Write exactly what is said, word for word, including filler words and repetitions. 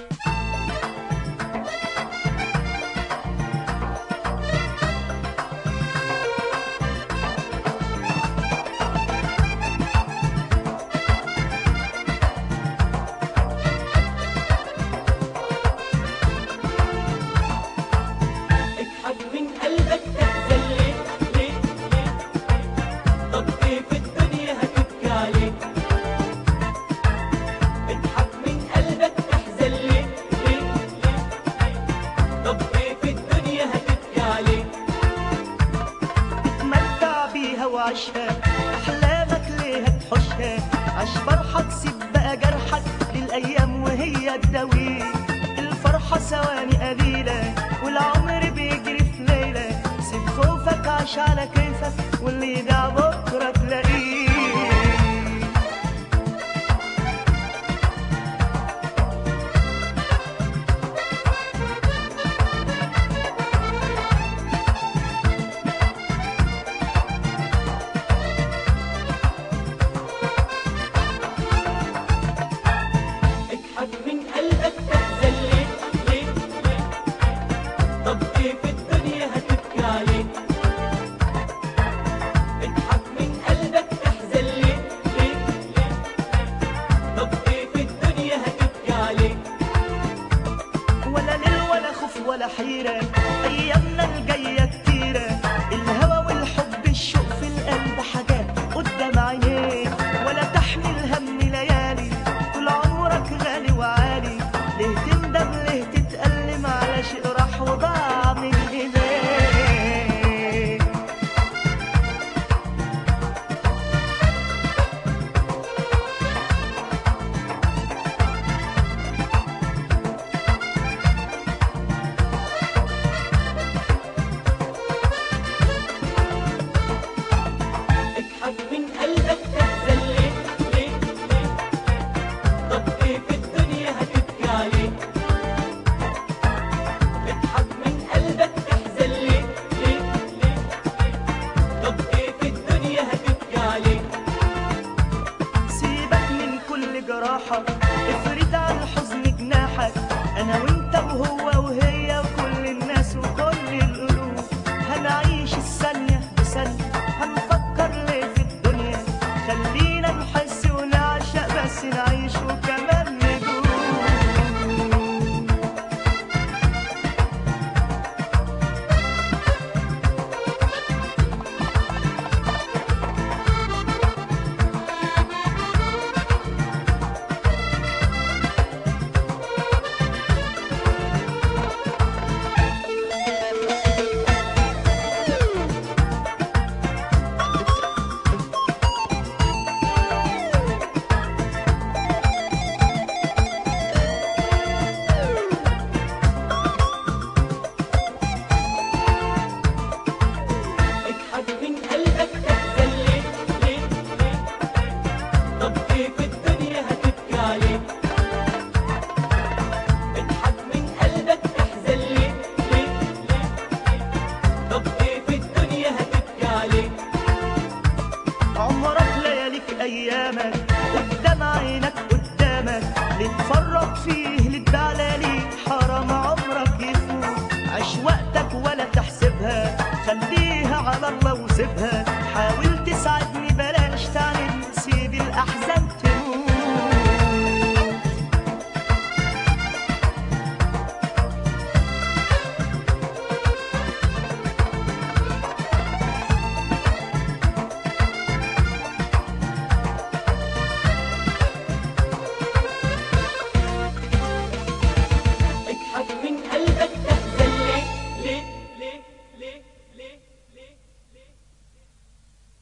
وعيشها أحلامك ليه تحوشها، عش فرحك سيب بقى جرحك للأيام وهي تداويك. الفرحة ثواني قليلة والعمر بيجري في ليلة، سيب خوفك عيش على كيفك واللي يدع بكرة تلاقيه. ولا حيرة أيامنا الجاية كتيرة، الهوى والحب الشوق في القلب حاجات قدام عينيك، ولا تحمل هم ليالي طول عمرك غالي وعالي ليه